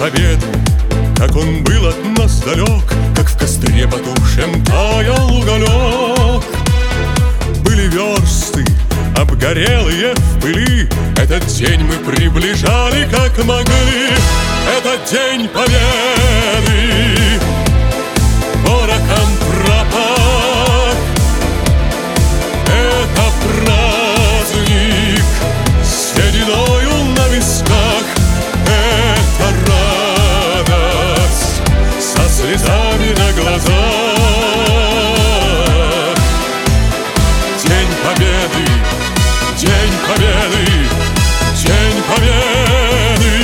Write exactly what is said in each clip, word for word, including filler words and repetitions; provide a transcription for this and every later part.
победы, как он был от нас далек, как в костре потухшем таял уголек. Были версты, обгорелые в пыли, этот день мы приближали как могли. Этот день победы порохом пропах. Это праздник с сединою на висках. Это радость со слезами на глазах. День победы, день победы, день победы.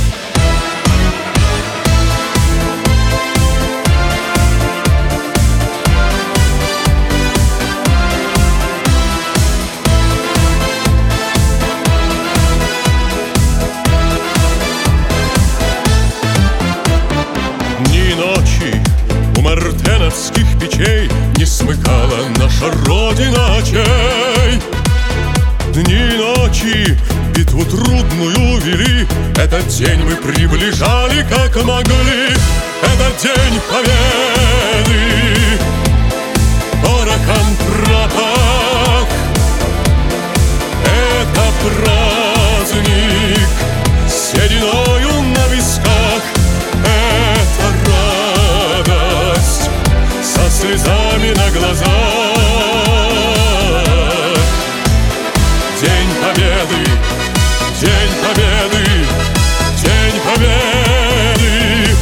Дни и ночи у мартеновских печей не смыкала наша Родина очей. Дни и ночи битву трудную вели, этот день мы приближали как могли. Этот день победы порохом пропах. Это праздник с сединою на висках. Это радость со слезами на глазах. День победы, день победы, день победы.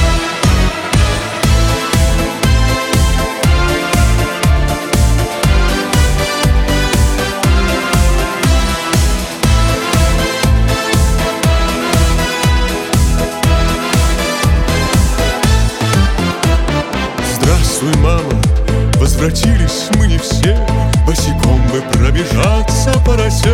Здравствуй, мама, возвратились мы не все, босиком бы пробежаться по росе.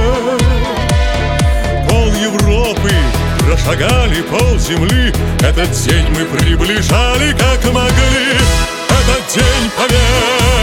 Пол Европы прошагали, пол земли, этот день мы приближали как могли. Этот день победы